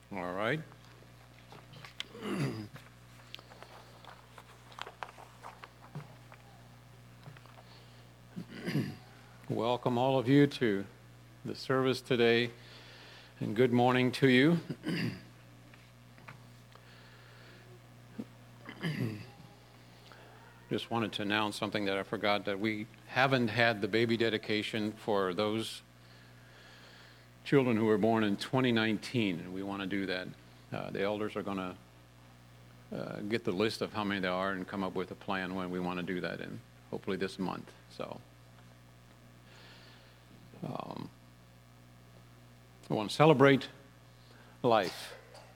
All right. Welcome all of you to the service today, and good morning to you. Just wanted to announce something that I forgot, that we haven't had the baby dedication for those children who were born in 2019, and we want to do that. The elders are going to get the list of how many there are and come up with a plan when we want to do that, and hopefully this month. So I want to celebrate life.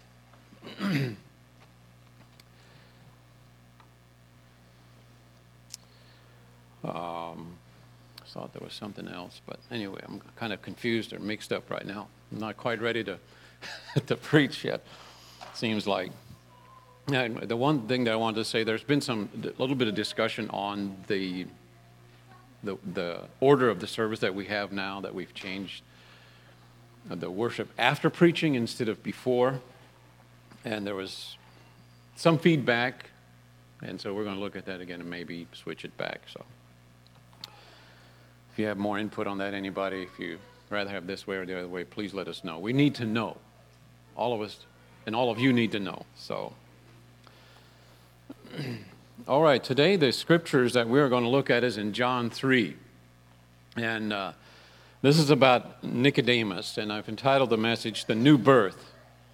I thought there was something else, but anyway, I'm kind of confused or mixed up right now. I'm not quite ready to to preach yet, seems like. And the one thing that I wanted to say, there's been a little bit of discussion on the order of the service that we have now, that we've changed the worship after preaching instead of before, and there was some feedback, and so we're going to look at that again and maybe switch it back. So if you have more input on that, anybody, if you rather have this way or the other way, please let us know. We need to know. All of us and all of you need to know. So, all right, today the scriptures that we're going to look at is in John 3. And this is about Nicodemus, and I've entitled the message, The New Birth.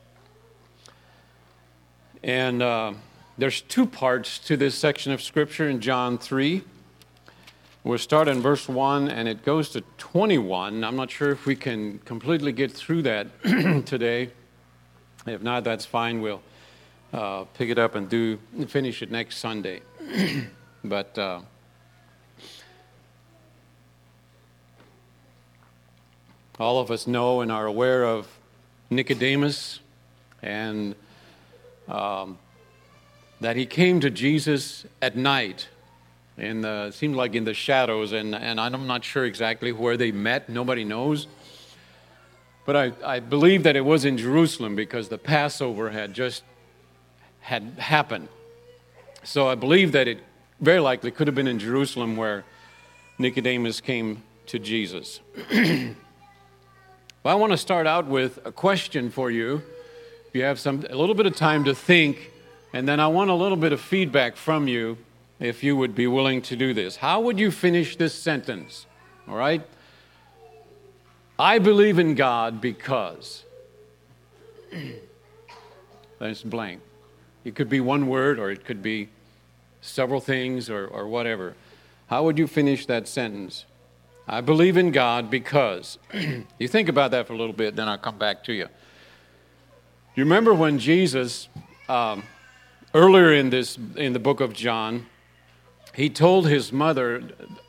And there's two parts to this section of scripture in John 3. We'll start in verse 1, and it goes to 21. I'm not sure if we can completely get through that today. If not, that's fine. We'll pick it up and finish it next Sunday. But all of us know and are aware of Nicodemus, and that he came to Jesus at night. It seemed like in the shadows, and I'm not sure exactly where they met. Nobody knows. But I believe that it was in Jerusalem because the Passover had happened. So I believe that it very likely could have been in Jerusalem where Nicodemus came to Jesus. Well, I want to start out with a question for you. If you have a little bit of time to think, and then I want a little bit of feedback from you, if you would be willing to do this. How would you finish this sentence? All right? I believe in God because. That's blank. It could be one word, or it could be several things, or whatever. How would you finish that sentence? I believe in God because. You think about that for a little bit, then I'll come back to you. Do you remember when Jesus, earlier in the book of John, he told his mother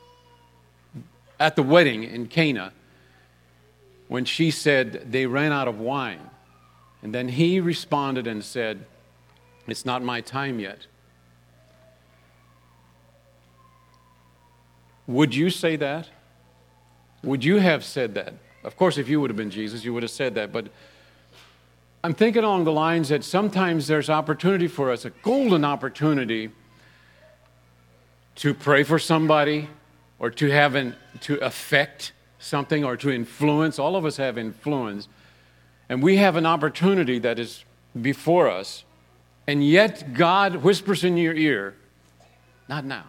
at the wedding in Cana, when she said they ran out of wine. And then he responded and said, it's not my time yet. Would you say that? Would you have said that? Of course, if you would have been Jesus, you would have said that. But I'm thinking along the lines that sometimes there's opportunity for us, a golden opportunity, to pray for somebody, or to affect something, or to influence. All of us have influence. And we have an opportunity that is before us. And yet God whispers in your ear, not now.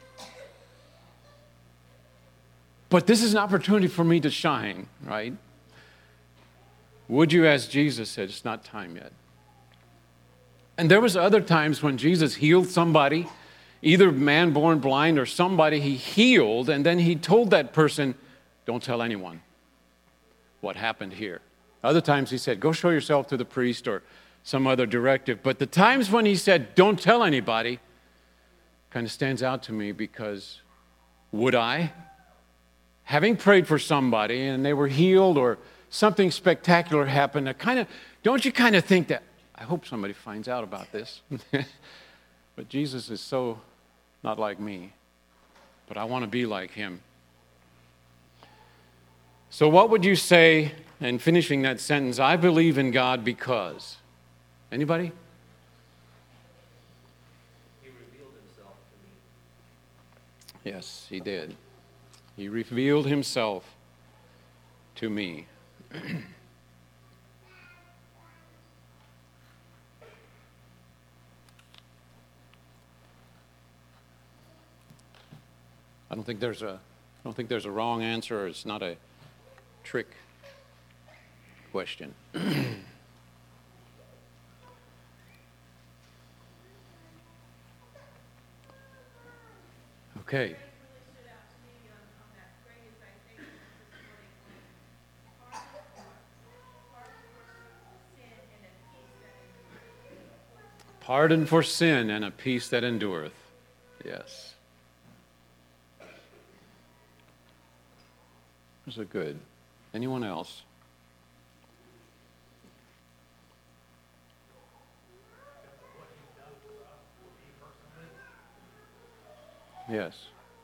But this is an opportunity for me to shine, right? Would you, as Jesus said, it's not time yet. And there was other times when Jesus healed somebody, either man born blind or somebody he healed, and then he told that person, don't tell anyone what happened here. Other times he said, go show yourself to the priest, or some other directive. But the times when he said, don't tell anybody, kind of stands out to me, because would I? Having prayed for somebody and they were healed, or something spectacular happened, don't you kind of think that, I hope somebody finds out about this. But Jesus is so not like me, but I want to be like him. So what would you say and finishing that sentence, I believe in God because. Anybody? He revealed himself to me. Yes, he did. He revealed himself to me. I don't think there's a wrong answer. It's not a trick question. Okay. Pardon for sin and a peace that endureth. Yes. Those are good. Anyone else? Yes.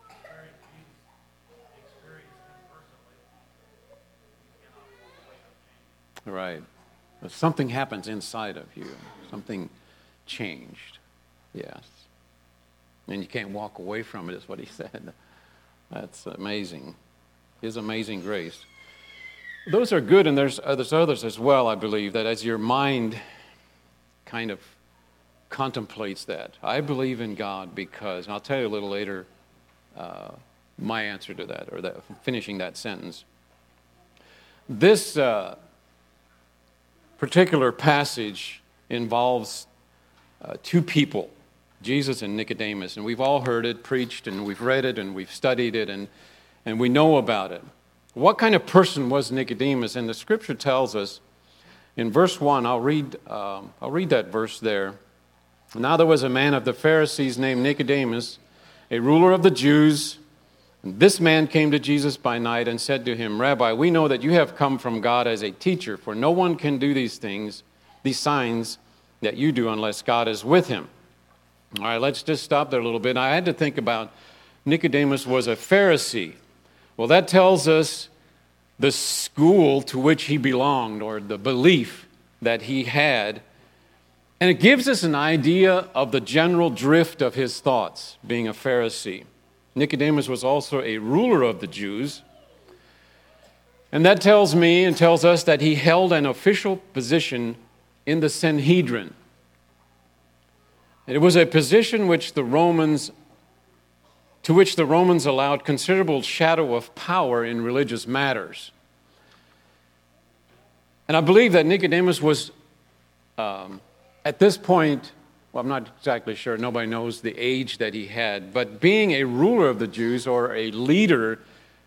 Right. But something happens inside of you. Something changed. Yes. And you can't walk away from it, is what he said. That's amazing. His amazing grace. Those are good, and there's others as well, I believe, that as your mind kind of contemplates that. I believe in God because, and I'll tell you a little later my answer to that, or finishing that sentence. This particular passage involves two people, Jesus and Nicodemus, and we've all heard it preached, and we've read it, and we've studied it, and we know about it. What kind of person was Nicodemus? And the Scripture tells us in verse 1. I'll read that verse there. Now there was a man of the Pharisees named Nicodemus, a ruler of the Jews. And this man came to Jesus by night and said to him, Rabbi, we know that you have come from God as a teacher, for no one can do these things, these signs that you do, unless God is with him. All right, let's just stop there a little bit. I had to think about Nicodemus was a Pharisee. Well, that tells us the school to which he belonged, or the belief that he had. And it gives us an idea of the general drift of his thoughts, being a Pharisee. Nicodemus was also a ruler of the Jews. And that tells me and tells us that he held an official position in the Sanhedrin. It was a position to which the Romans allowed considerable shadow of power in religious matters. And I believe that Nicodemus was, at this point, well, I'm not exactly sure, nobody knows the age that he had, but being a ruler of the Jews or a leader,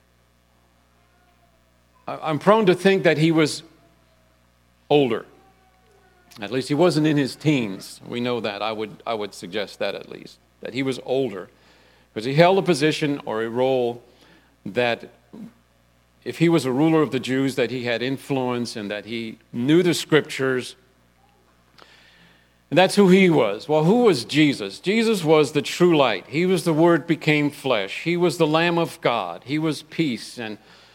I'm prone to think that he was older. At least he wasn't in his teens. We know that. I would suggest that at least, that he was older. Because he held a position or a role that, if he was a ruler of the Jews, that he had influence and that he knew the Scriptures. And that's who he was. Well, who was Jesus? Jesus was the true light. He was the Word became flesh. He was the Lamb of God. He was peace and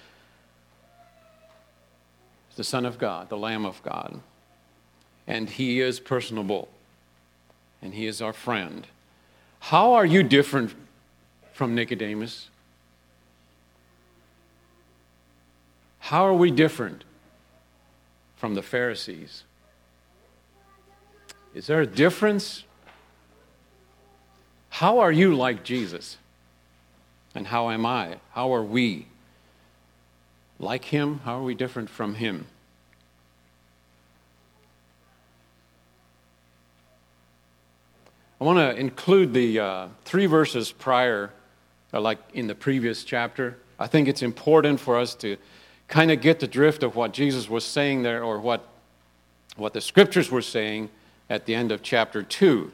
the Son of God, the Lamb of God. And he is personable. And he is our friend. How are you different from Nicodemus? How are we different from the Pharisees? Is there a difference? How are you like Jesus? And how am I? How are we like him? How are we different from him? I want to include the 3 verses prior, like in the previous chapter. I think it's important for us to kind of get the drift of what Jesus was saying there, or what the Scriptures were saying at the end of chapter 2.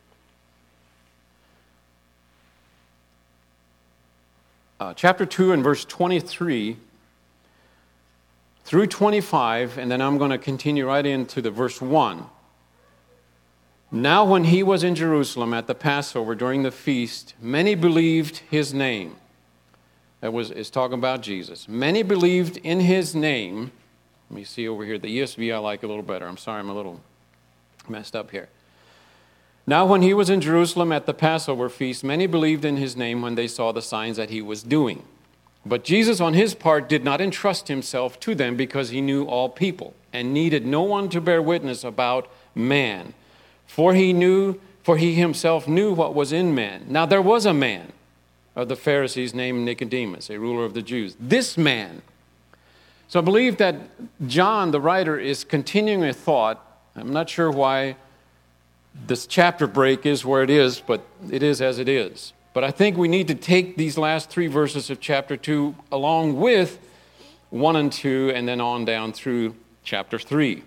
Chapter 2 and verse 23 through 25, and then I'm going to continue right into the verse 1. Now when he was in Jerusalem at the Passover during the feast, many believed his name. Is talking about Jesus. Many believed in his name Let me see over here. The ESV I like a little better. I'm sorry, I'm a little messed up here. Now when he was in Jerusalem at the Passover feast, many believed in his name when they saw the signs that he was doing. But Jesus, on his part, did not entrust himself to them because he knew all people and needed no one to bear witness about man. For he himself knew what was in man. Now there was a man of the Pharisees named Nicodemus, a ruler of the Jews. This man. So I believe that John, the writer, is continuing a thought. I'm not sure why this chapter break is where it is, but it is as it is. But I think we need to take these last 3 verses of chapter 2 along with 1 and 2 and then on down through chapter 3.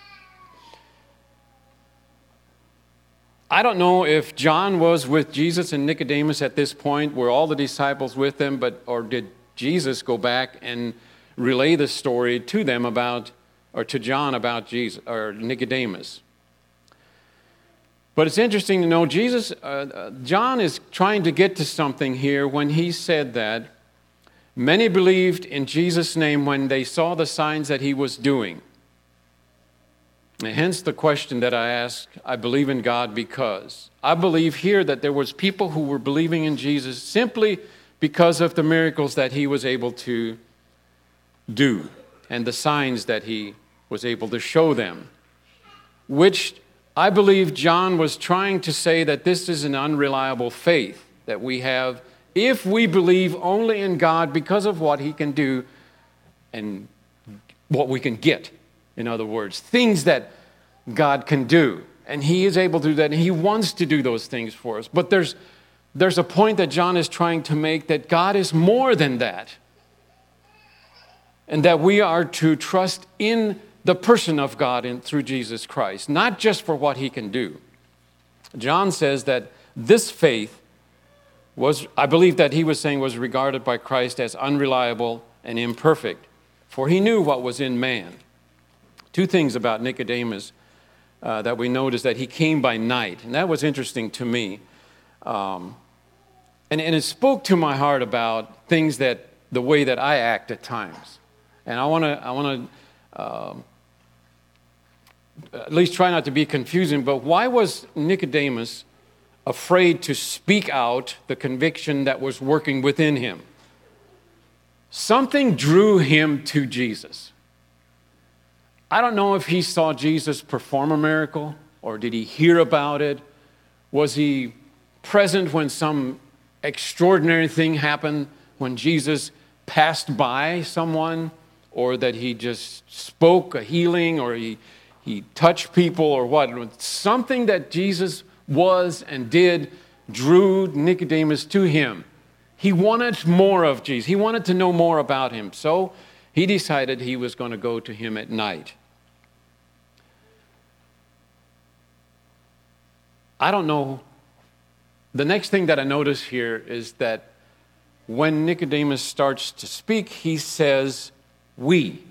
I don't know if John was with Jesus and Nicodemus at this point. Were all the disciples with them, or did Jesus go back and relay the story to them to John about Jesus or Nicodemus? But it's interesting to know John is trying to get to something here when he said that many believed in Jesus' name when they saw the signs that he was doing. And hence the question that I ask, I believe in God because. I believe here that there was people who were believing in Jesus simply because of the miracles that he was able to do and the signs that he was able to show them, which I believe John was trying to say that this is an unreliable faith that we have if we believe only in God because of what he can do and what we can get. In other words, things that God can do. And he is able to do that, and he wants to do those things for us. But there's a point that John is trying to make, that God is more than that. And that we are to trust in the person of God through Jesus Christ, not just for what he can do. John says that this faith I believe that he was saying, was regarded by Christ as unreliable and imperfect, for he knew what was in man. 2 things about Nicodemus that we noticed, that he came by night, and that was interesting to me. And it spoke to my heart about things the way that I act at times. And I want to at least try not to be confusing, but why was Nicodemus afraid to speak out the conviction that was working within him? Something drew him to Jesus. I don't know if he saw Jesus perform a miracle, or did he hear about it? Was he present when some extraordinary thing happened, when Jesus passed by someone, or that he just spoke a healing, or he touched people, or what? Something that Jesus was and did drew Nicodemus to him. He wanted more of Jesus. He wanted to know more about him. So he decided he was going to go to him at night. I don't know. The next thing that I notice here is that when Nicodemus starts to speak, he says, "we."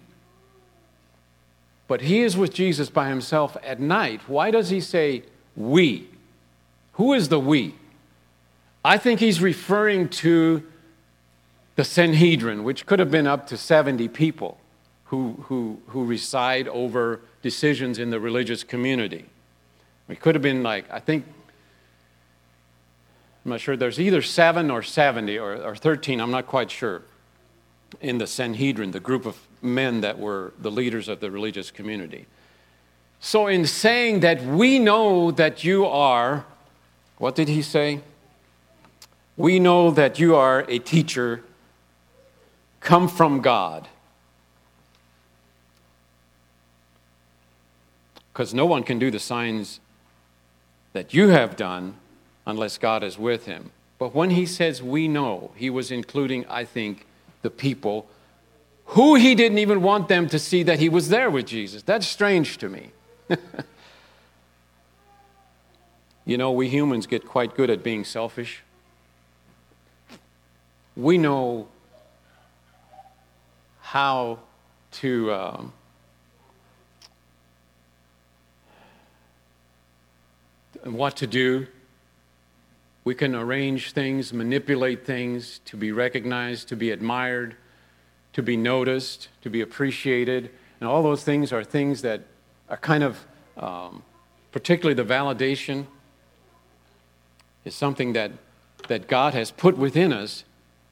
But he is with Jesus by himself at night. Why does he say "we"? Who is the "we"? I think he's referring to the Sanhedrin, which could have been up to 70 people who reside over decisions in the religious community. It could have been I'm not sure, there's either 7 or 70 or 13, I'm not quite sure, in the Sanhedrin, the group of men that were the leaders of the religious community. So in saying that we know that you are, what did he say? We know that you are a teacher come from God. Because no one can do the signs that you have done unless God is with him. But when he says we know, he was including, I think, the people who he didn't even want them to see that he was there with Jesus. That's strange to me. You know, we humans get quite good at being selfish. We know how to what to do. We can arrange things, manipulate things to be recognized, to be admired, to be noticed, to be appreciated. And all those things are things that are kind of, particularly the validation is something that God has put within us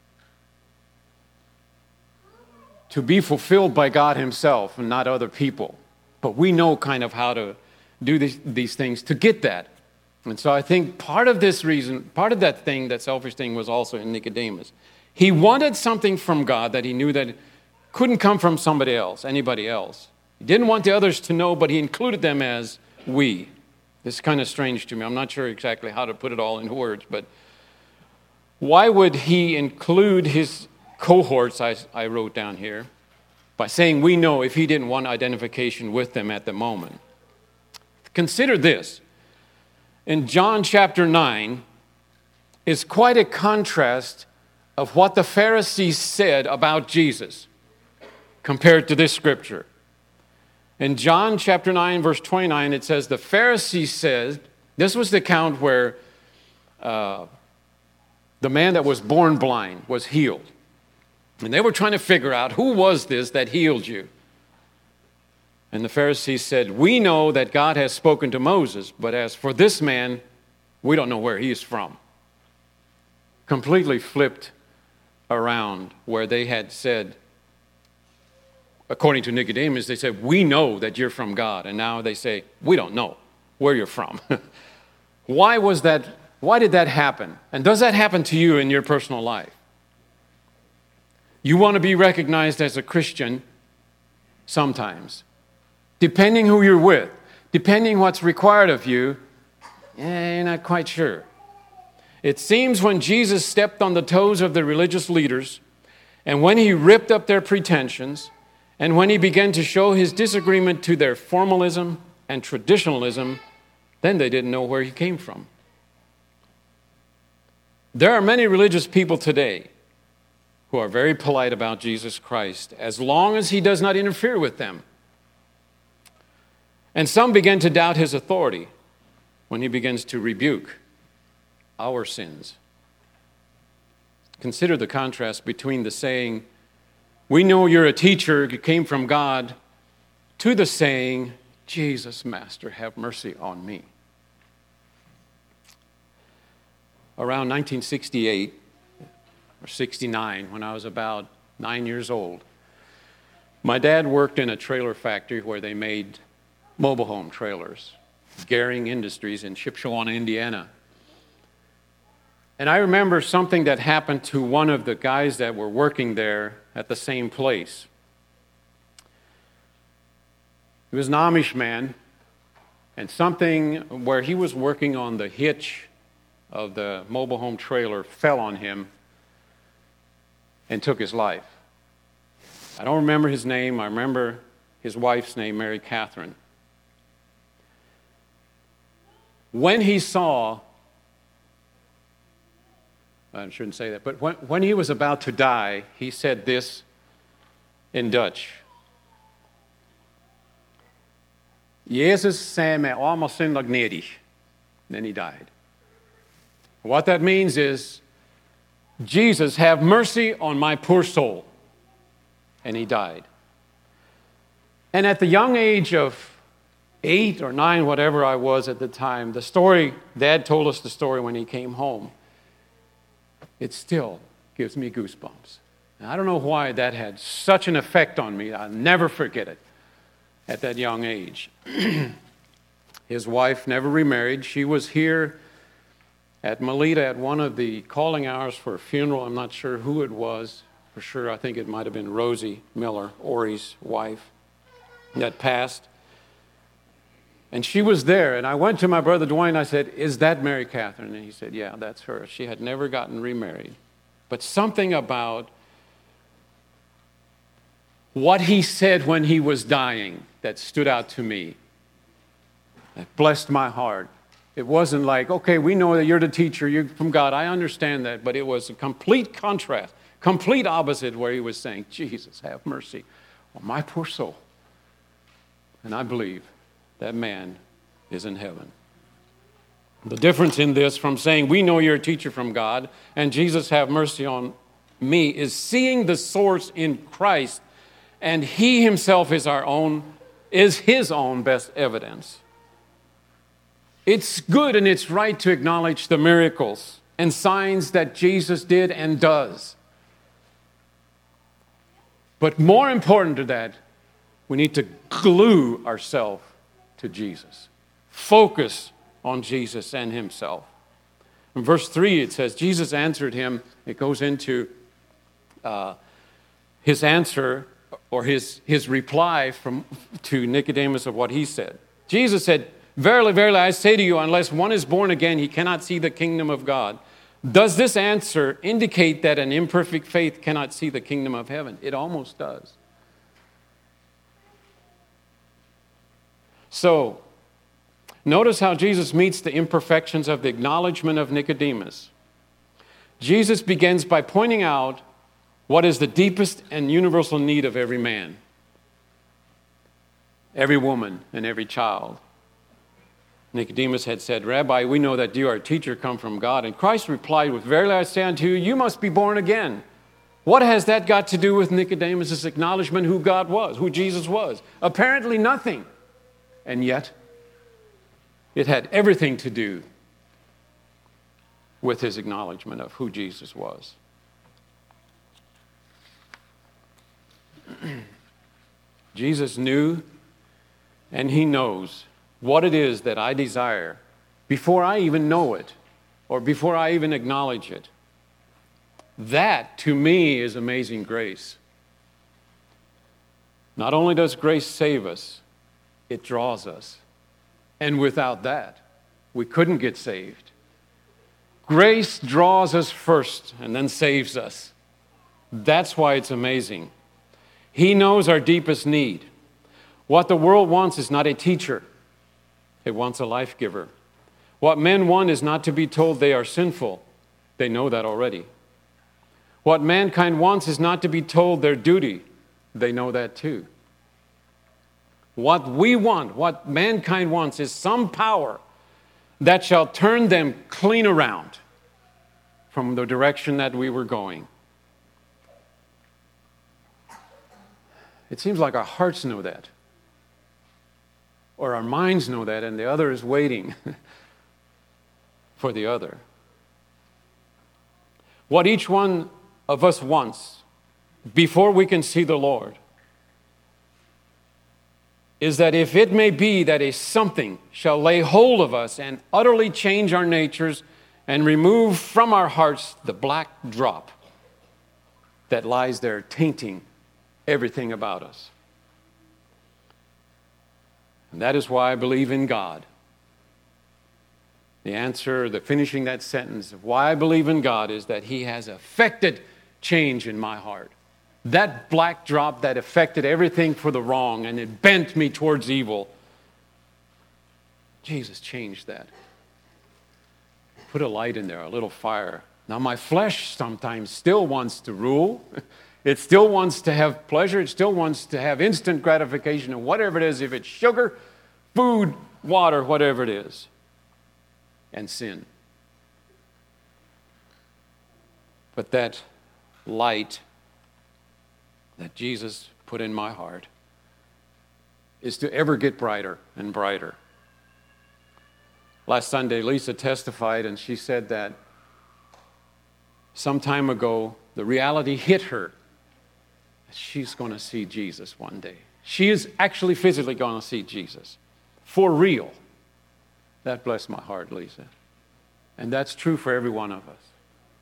to be fulfilled by God himself and not other people. But we know kind of how to do these things to get that. And so I think part of this reason, part of that thing, that selfish thing, was also in Nicodemus. He wanted something from God that he knew that couldn't come from somebody else, anybody else. He didn't want the others to know, but he included them as we. This is kind of strange to me. I'm not sure exactly how to put it all into words, but why would he include his cohorts, I wrote down here, by saying we know, if he didn't want identification with them at the moment? Consider this. In John chapter 9 is quite a contrast of what the Pharisees said about Jesus compared to this scripture. In John chapter 9, verse 29, it says, the Pharisees said, this was the account where the man that was born blind was healed. And they were trying to figure out, who was this that healed you? And the Pharisees said, we know that God has spoken to Moses, but as for this man, we don't know where he is from. Completely flipped around, where they had said, according to Nicodemus, they said, we know that you're from God. And now they say, we don't know where you're from. Why was that? Why did that happen? And does that happen to you in your personal life? You want to be recognized as a Christian sometimes. Depending who you're with, depending what's required of you, you're not quite sure. It seems when Jesus stepped on the toes of the religious leaders, and when he ripped up their pretensions, and when he began to show his disagreement to their formalism and traditionalism, then they didn't know where he came from. There are many religious people today who are very polite about Jesus Christ, as long as he does not interfere with them. And some begin to doubt his authority when he begins to rebuke our sins. Consider the contrast between the saying, we know you're a teacher, you came from God, to the saying, Jesus, Master, have mercy on me. Around 1968 or 69, when I was about 9 years old, my dad worked in a trailer factory where they made mobile home trailers, Gehring Industries in Shipshewana, Indiana. And I remember something that happened to one of the guys that were working there at the same place. He was an Amish man, and something where he was working on the hitch of the mobile home trailer fell on him and took his life. I don't remember his name. I remember his wife's name, Mary Catherine. When he saw, I shouldn't say that, but when he was about to die, he said this in Dutch. Jezus zei mij allemaal zindelijk gnädig. Then he died. What that means is, Jesus, have mercy on my poor soul. And he died. And at the young age of 8 or 9, whatever I was at the time, the story, Dad told us the story when he came home. It still gives me goosebumps. And I don't know why that had such an effect on me. I'll never forget it at that young age. His wife never remarried. She was here at Melita at one of the calling hours for a funeral. I'm not sure who it was. For sure, I think it might have been Rosie Miller, Ori's wife, that passed. And she was there, and I went to my brother Dwayne, I said, is that Mary Catherine? And he said, yeah, that's her. She had never gotten remarried. But something about what he said when he was dying that stood out to me, that blessed my heart. It wasn't like, okay, we know that you're the teacher, you're from God, I understand that, but it was a complete contrast, complete opposite, where he was saying, Jesus, have mercy on my poor soul. And I believe that man is in heaven. The difference in this from saying, we know you're a teacher from God, and Jesus, have mercy on me, is seeing the source in Christ And he himself is his own best evidence. It's good and it's right to acknowledge the miracles and signs that Jesus did and does. But more important to that, we need to glue ourselves to Jesus. Focus on Jesus and himself. In verse 3, it says, Jesus answered him. It goes into his answer or his reply to Nicodemus of what he said. Jesus said, "Verily, verily, I say to you, unless one is born again, he cannot see the kingdom of God." Does this answer indicate that an imperfect faith cannot see the kingdom of heaven? It almost does. So, notice how Jesus meets the imperfections of the acknowledgement of Nicodemus. Jesus begins by pointing out what is the deepest and universal need of every man, every woman, and every child. Nicodemus had said, "Rabbi, we know that you are a teacher come from God." And Christ replied with, "Verily I say unto you, you must be born again." What has that got to do with Nicodemus' acknowledgement who God was, who Jesus was? Apparently nothing. And yet, it had everything to do with his acknowledgement of who Jesus was. Jesus knew and he knows what it is that I desire before I even know it or before I even acknowledge it. That, to me, is amazing grace. Not only does grace save us, it draws us. And without that, we couldn't get saved. Grace draws us first and then saves us. That's why it's amazing. He knows our deepest need. What the world wants is not a teacher. It wants a life giver. What men want is not to be told they are sinful. They know that already. What mankind wants is not to be told their duty. They know that too. What we want, what mankind wants, is some power that shall turn them clean around from the direction that we were going. It seems like our hearts know that, or our minds know that, and the other is waiting for the other. What each one of us wants before we can see the Lord is that if it may be that a something shall lay hold of us and utterly change our natures and remove from our hearts the black drop that lies there tainting everything about us. And that is why I believe in God. The answer, the finishing that sentence of why I believe in God is that he has affected change in my heart. That black drop that affected everything for the wrong and it bent me towards evil. Jesus changed that. Put a light in there, a little fire. Now my flesh sometimes still wants to rule. It still wants to have pleasure. It still wants to have instant gratification of whatever it is, if it's sugar, food, water, whatever it is. And sin. But that light that Jesus put in my heart is to ever get brighter and brighter. Last Sunday, Lisa testified, and she said that some time ago, the reality hit her that she's going to see Jesus one day. She is actually physically going to see Jesus. For real. That blessed my heart, Lisa. And that's true for every one of us.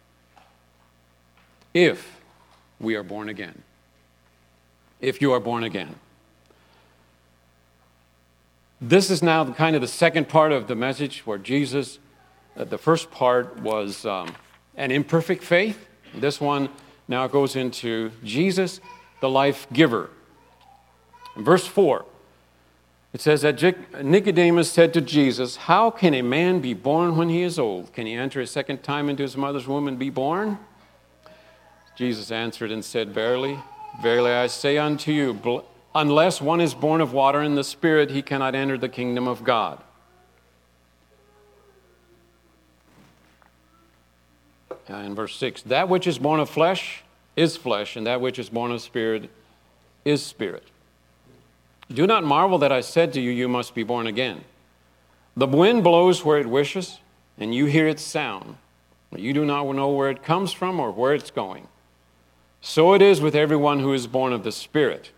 If we are born again. If you are born again. This is now kind of the second part of the message where Jesus, the first part was an imperfect faith. This one now goes into Jesus, the life giver. In verse 4, it says that Nicodemus said to Jesus, "How can a man be born when he is old? Can he enter a second time into his mother's womb and be born?" Jesus answered and said, "Verily, verily, I say unto you, unless one is born of water and the Spirit, he cannot enter the kingdom of God." In verse 6, "That which is born of flesh is flesh, and that which is born of Spirit is spirit. Do not marvel that I said to you, you must be born again. The wind blows where it wishes, and you hear its sound, but you do not know where it comes from or where it's going. So it is with everyone who is born of the Spirit.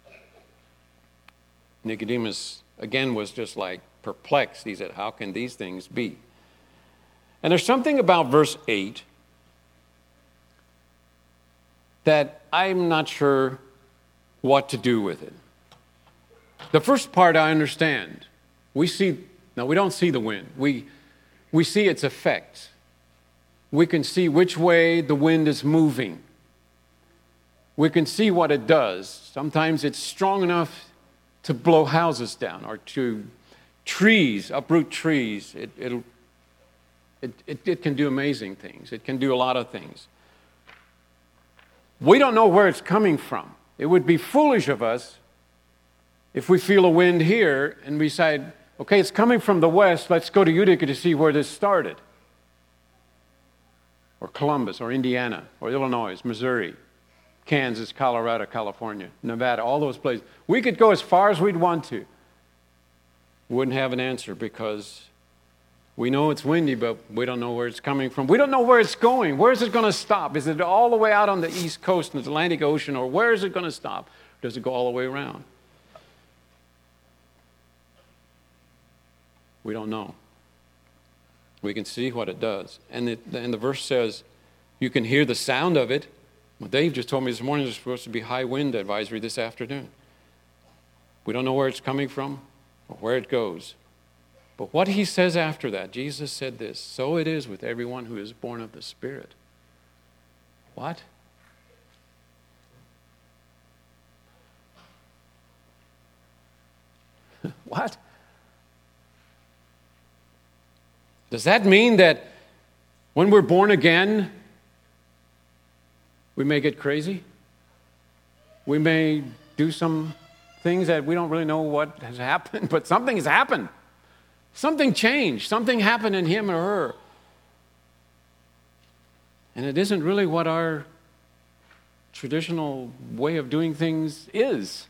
Nicodemus, again, was just like perplexed. He said, how can these things be? And there's something about verse 8 that I'm not sure what to do with it. The first part I understand. We don't see the wind. We see its effects. We can see which way the wind is moving. We can see what it does. Sometimes it's strong enough to blow houses down or to uproot trees. It can do amazing things. It can do a lot of things. We don't know where it's coming from. It would be foolish of us if we feel a wind here and we decide, okay, it's coming from the west, let's go to Utica to see where this started. Or Columbus, or Indiana, or Illinois, Missouri, Kansas, Colorado, California, Nevada, all those places. We could go as far as we'd want to. Wouldn't have an answer because we know it's windy, but we don't know where it's coming from. We don't know where it's going. Where is it going to stop? Is it all the way out on the east coast in the Atlantic Ocean, or where is it going to stop? Or does it go all the way around? We don't know. We can see what it does. And the verse says, you can hear the sound of it. Well, Dave just told me this morning there's supposed to be high wind advisory this afternoon. We don't know where it's coming from or where it goes. But what he says after that, Jesus said this, so it is with everyone who is born of the Spirit. What? What? Does that mean that when we're born again, we may get crazy? We may do some things that we don't really know what has happened, but something has happened. Something changed. Something happened in him or her. And it isn't really what our traditional way of doing things is.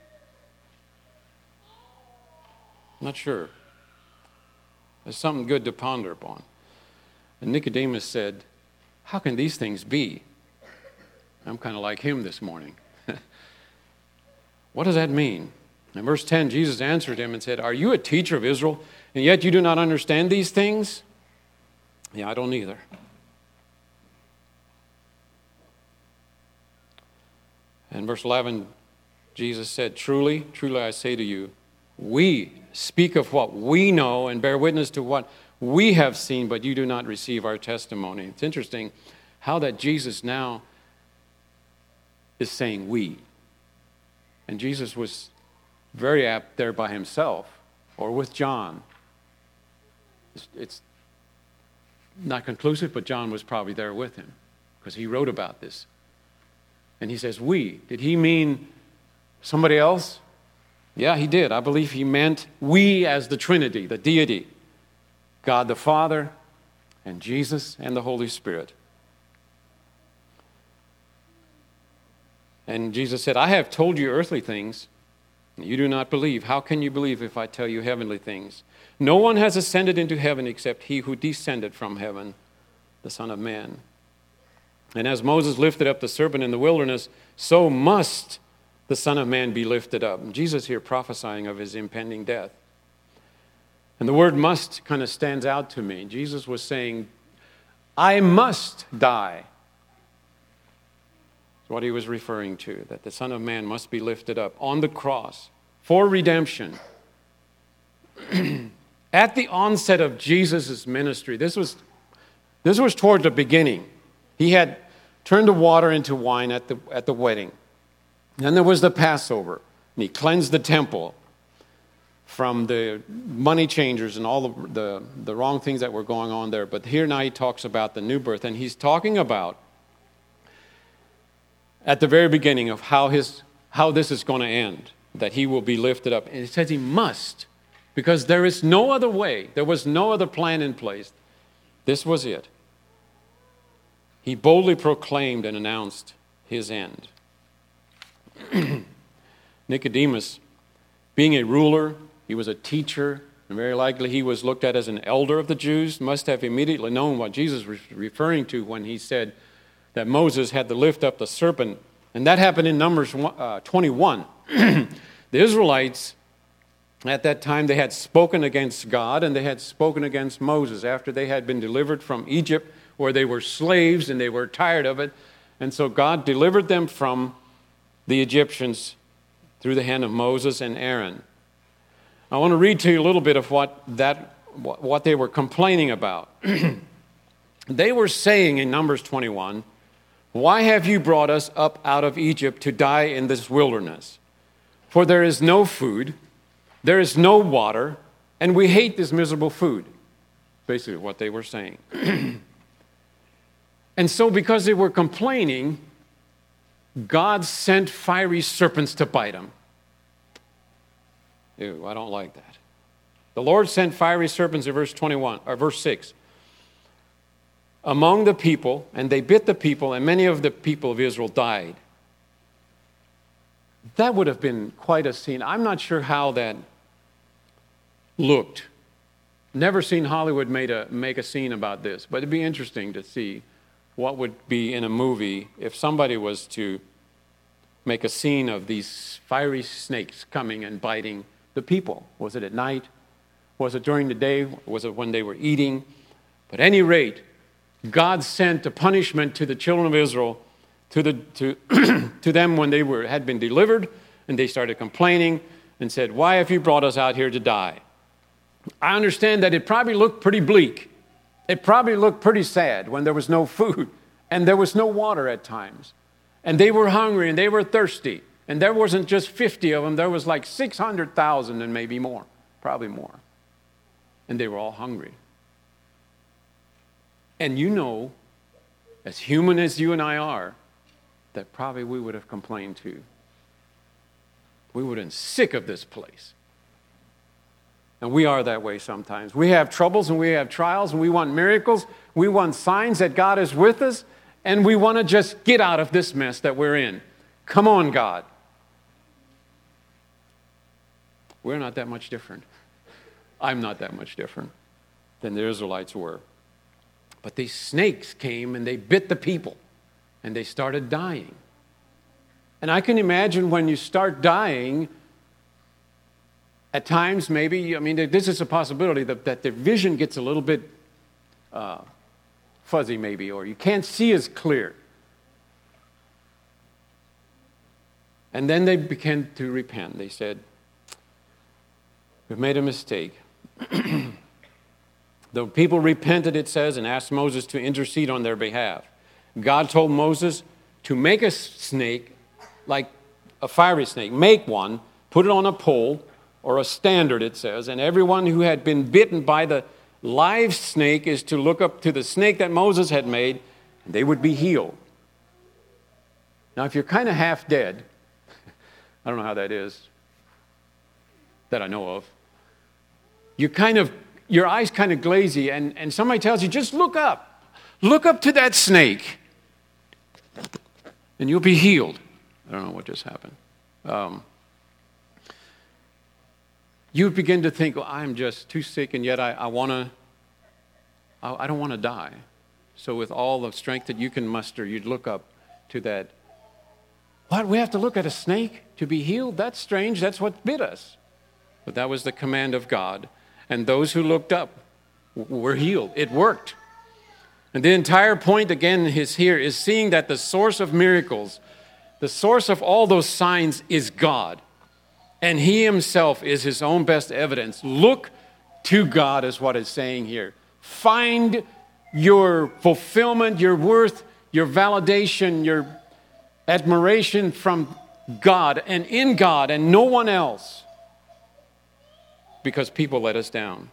I'm not sure. There's something good to ponder upon. And Nicodemus said, how can these things be? I'm kind of like him this morning. What does that mean? In verse 10, Jesus answered him and said, are you a teacher of Israel, and yet you do not understand these things? Yeah, I don't either. In verse 11, Jesus said, truly, truly I say to you, we speak of what we know and bear witness to what we have seen, but you do not receive our testimony. It's interesting how that Jesus now is saying we. And Jesus was very apt there by himself or with John. It's not conclusive, but John was probably there with him because he wrote about this. And he says, we. Did he mean somebody else? Yeah, he did. I believe he meant we as the Trinity, the deity. God the Father and Jesus and the Holy Spirit. And Jesus said, I have told you earthly things. You do not believe. How can you believe if I tell you heavenly things? No one has ascended into heaven except he who descended from heaven, the Son of Man. And as Moses lifted up the serpent in the wilderness, so must the Son of Man be lifted up. And Jesus here prophesying of his impending death. And the word must kind of stands out to me. Jesus was saying, I must die. That's what he was referring to, that the Son of Man must be lifted up on the cross for redemption. At the onset of Jesus' ministry, this was toward the beginning. He had turned the water into wine at the wedding. Then there was the Passover, and he cleansed the temple from the money changers and all the wrong things that were going on there. But here now he talks about the new birth, and he's talking about at the very beginning of how this is going to end, that he will be lifted up. And it says he must, because there is no other way. There was no other plan in place. This was it. He boldly proclaimed and announced his end. Nicodemus, being a ruler, he was a teacher, and very likely he was looked at as an elder of the Jews, must have immediately known what Jesus was referring to when he said that Moses had to lift up the serpent. And that happened in Numbers 21. The Israelites, at that time, they had spoken against God and they had spoken against Moses after they had been delivered from Egypt, where they were slaves and they were tired of it. And so God delivered them from the Egyptians through the hand of Moses and Aaron. I want to read to you a little bit of what they were complaining about. They were saying in Numbers 21, "Why have you brought us up out of Egypt to die in this wilderness? For there is no food, there is no water, and we hate this miserable food." Basically what they were saying. And so because they were complaining, God sent fiery serpents to bite them. Ew, I don't like that. The Lord sent fiery serpents in verse 6 among the people, and they bit the people, and many of the people of Israel died. That would have been quite a scene. I'm not sure how that looked. Never seen Hollywood make a scene about this, but it'd be interesting to see what would be in a movie if somebody was to make a scene of these fiery snakes coming and biting the people. Was it at night? Was it during the day? Was it when they were eating? But at any rate, God sent a punishment to the children of Israel, to them when they had been delivered, and they started complaining and said, "Why have you brought us out here to die?" I understand that it probably looked pretty bleak. It probably looked pretty sad when there was no food and there was no water at times. And they were hungry and they were thirsty. And there wasn't just 50 of them. There was like 600,000 and maybe more, probably more. And they were all hungry. And you know, as human as you and I are, that probably we would have complained too. We would have been sick of this place. And we are that way sometimes. We have troubles and we have trials and we want miracles. We want signs that God is with us. And we want to just get out of this mess that we're in. Come on, God. We're not that much different. I'm not that much different than the Israelites were. But these snakes came and they bit the people. And they started dying. And I can imagine when you start dying, at times, maybe, this is a possibility that the vision gets a little bit fuzzy, maybe, or you can't see as clear. And then they began to repent. They said, "We've made a mistake." The people repented, it says, and asked Moses to intercede on their behalf. God told Moses to make a snake, like a fiery snake. Make one, put it on a pole, or a standard, it says, and everyone who had been bitten by the live snake is to look up to the snake that Moses had made, and they would be healed. Now, if you're kind of half dead, I don't know how that is, that I know of, your eyes kind of glazy, and somebody tells you, just look up to that snake, and you'll be healed. I don't know what just happened. You begin to think, well, I'm just too sick, and yet I don't want to die. So with all the strength that you can muster, you'd look up to that. What, we have to look at a snake to be healed? That's strange. That's what bit us. But that was the command of God. And those who looked up were healed. It worked. And the entire point, again, is seeing that the source of miracles, the source of all those signs is God. And He Himself is His own best evidence. Look to God is what it's saying here. Find your fulfillment, your worth, your validation, your admiration from God and in God and no one else. Because people let us down.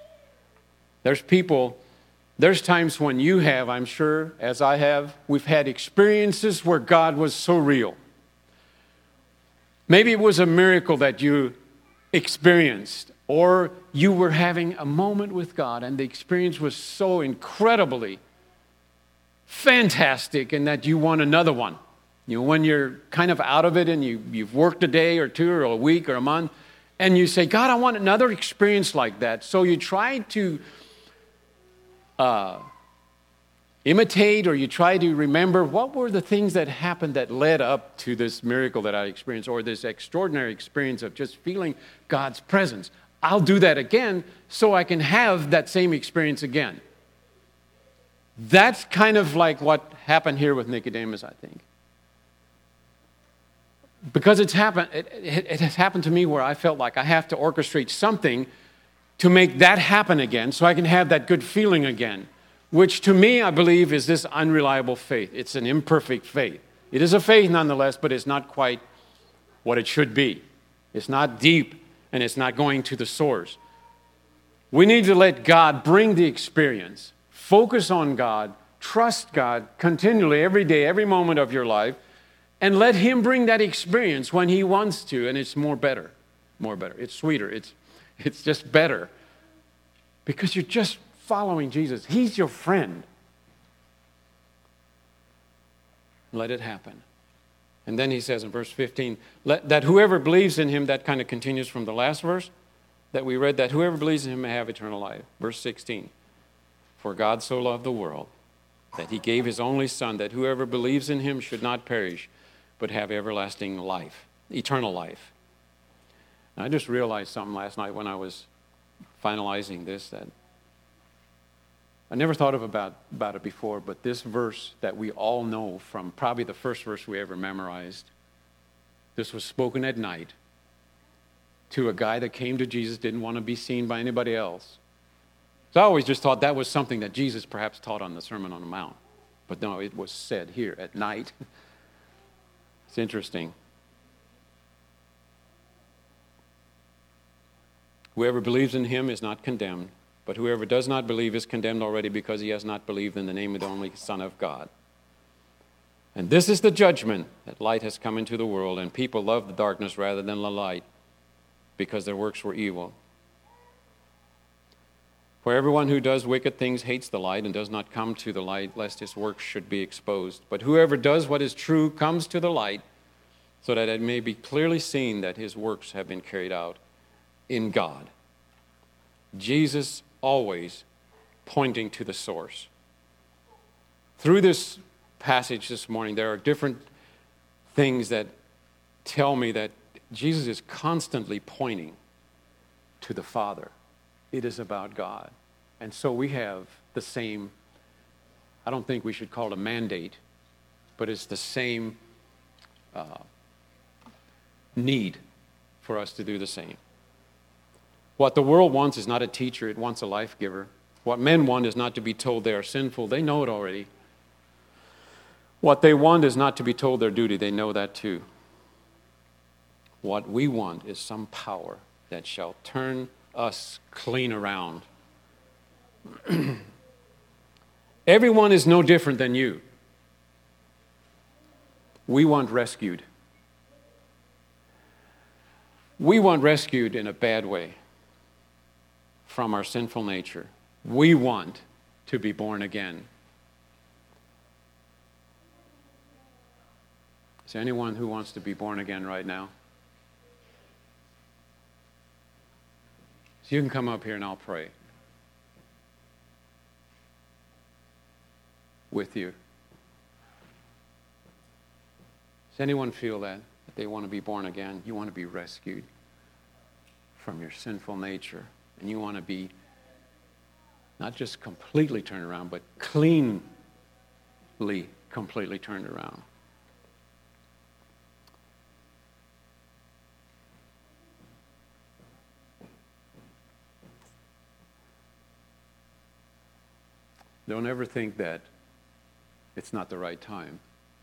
There's times when you have, I'm sure, as I have, we've had experiences where God was so real. Maybe it was a miracle that you experienced, or you were having a moment with God and the experience was so incredibly fantastic and that you want another one. You know, when you're kind of out of it and you've worked a day or two or a week or a month, and you say, God, I want another experience like that. So you try to imitate, or you try to remember what were the things that happened that led up to this miracle that I experienced, or this extraordinary experience of just feeling God's presence. I'll do that again so I can have that same experience again. That's kind of like what happened here with Nicodemus, I think. Because it has happened to me where I felt like I have to orchestrate something to make that happen again so I can have that good feeling again, which to me, I believe, is this unreliable faith. It's an imperfect faith. It is a faith nonetheless, but it's not quite what it should be. It's not deep, and it's not going to the source. We need to let God bring the experience. Focus on God. Trust God continually, every day, every moment of your life. And let Him bring that experience when He wants to, and it's more better. It's sweeter. It's just better. Because you're just following Jesus. He's your friend. Let it happen. And then He says in verse 15, that whoever believes in Him, that kind of continues from the last verse that we read, that whoever believes in Him may have eternal life. Verse 16, for God so loved the world that He gave His only Son, that whoever believes in Him should not perish, but have everlasting life, eternal life. And I just realized something last night when I was finalizing this, that I never thought about it before, but this verse that we all know from probably the first verse we ever memorized, this was spoken at night to a guy that came to Jesus, didn't want to be seen by anybody else. So I always just thought that was something that Jesus perhaps taught on the Sermon on the Mount. But no, it was said here at night. It's interesting. Whoever believes in Him is not condemned, but whoever does not believe is condemned already because he has not believed in the name of the only Son of God. And this is the judgment, that light has come into the world, and people love the darkness rather than the light because their works were evil. For everyone who does wicked things hates the light and does not come to the light, lest his works should be exposed. But whoever does what is true comes to the light, so that it may be clearly seen that his works have been carried out in God. Jesus always pointing to the source. Through this passage this morning, there are different things that tell me that Jesus is constantly pointing to the Father. It is about God. And so we have the same, I don't think we should call it a mandate, but it's the same need for us to do the same. What the world wants is not a teacher, it wants a life giver. What men want is not to be told they are sinful, they know it already. What they want is not to be told their duty, they know that too. What we want is some power that shall turn us clean around. Everyone is no different than you. We want rescued. We want rescued in a bad way from our sinful nature. We want to be born again. Is there anyone who wants to be born again right now? So you can come up here and I'll pray with you. Does anyone feel that they want to be born again? You want to be rescued from your sinful nature, and you want to be not just completely turned around, but cleanly completely turned around. Don't ever think that it's not the right time.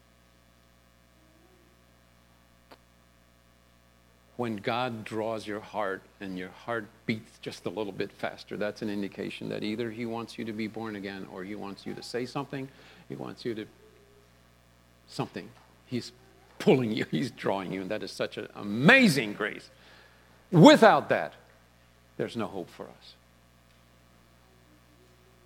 When God draws your heart and your heart beats just a little bit faster, that's an indication that either He wants you to be born again or He wants you to say something. He wants you to something. He's pulling you. He's drawing you. And that is such an amazing grace. Without that, there's no hope for us.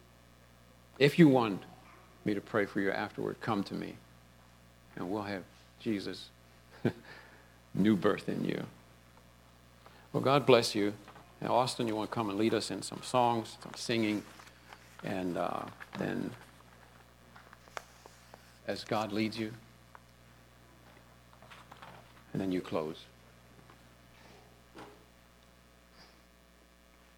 If you want me to pray for you afterward, come to me and we'll have Jesus' new birth in you. Well, God bless you. Now, Austin, you want to come and lead us in some songs, some singing, and then as God leads you, and then you close.